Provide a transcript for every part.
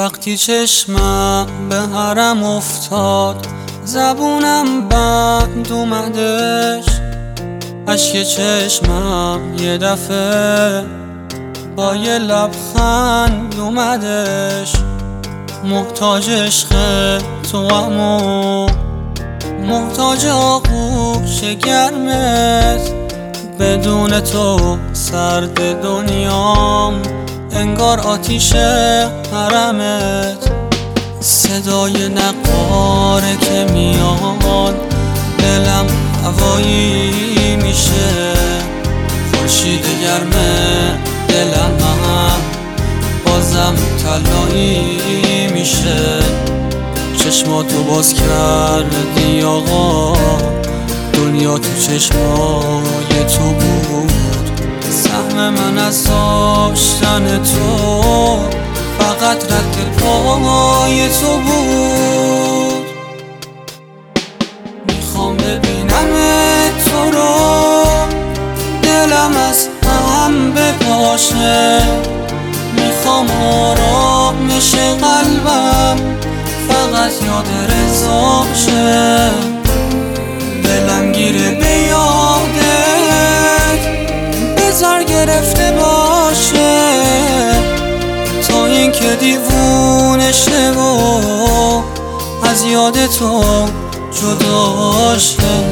وقتی چشمم به حرم افتاد، زبونم بند اومدش، اشک چشمم یه دفعه با یه لبخند اومدش. محتاج عشق تو امو محتاج آغوش گرمت، بدون تو سرد دنیام انگار آتیش حرمت. صدای نقاره که میاد دلم هوایی میشه، خورشید گرمه دلم هم بازم طلایی میشه. چشماتو باز کردی آقا، دنیا تو چشمای تو بود، سهم من از داشتن تو فقط رد پای تو بود. میخوام ببینم تو رو، دلم از هم بپاشه، میخوام آرامش قلبم فقط یاد رضا شه. دلم گیره به یادت، بذار گرفته باشه تا اینکه دیوونه شه و از یاد تو جدا شه.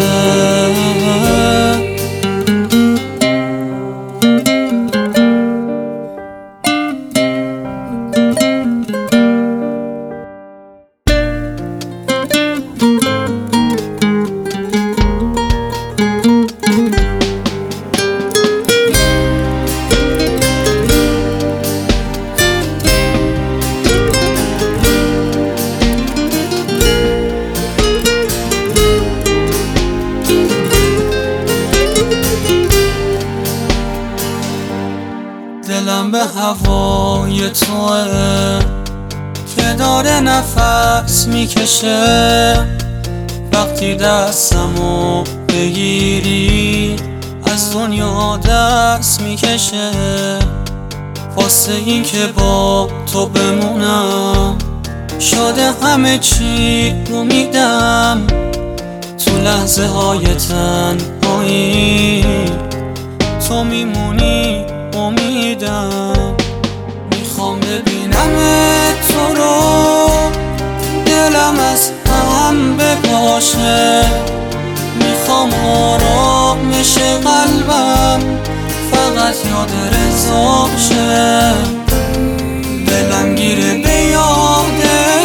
دلم به هوای توه که داره نفس میکشه، وقتی دستمو بگیری از دنیا دست میکشه. واسه این که با تو بمونم شده همه چی رو میدم، تو لحظه های تنهایی تو میمونی امیدم. میخوام ببینم تو رو، دلم از هم بپاشه، میخوام آرامش قلبم فقط یاد رضا شه. دلم گیره به یادت،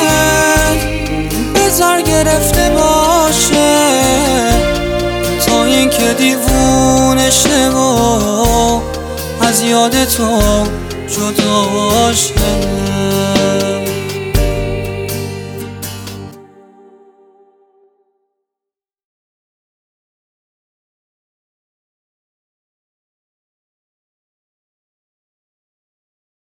بذار گرفته باشه تا اینکه دیوونه شه و از یاد تو جدا شه.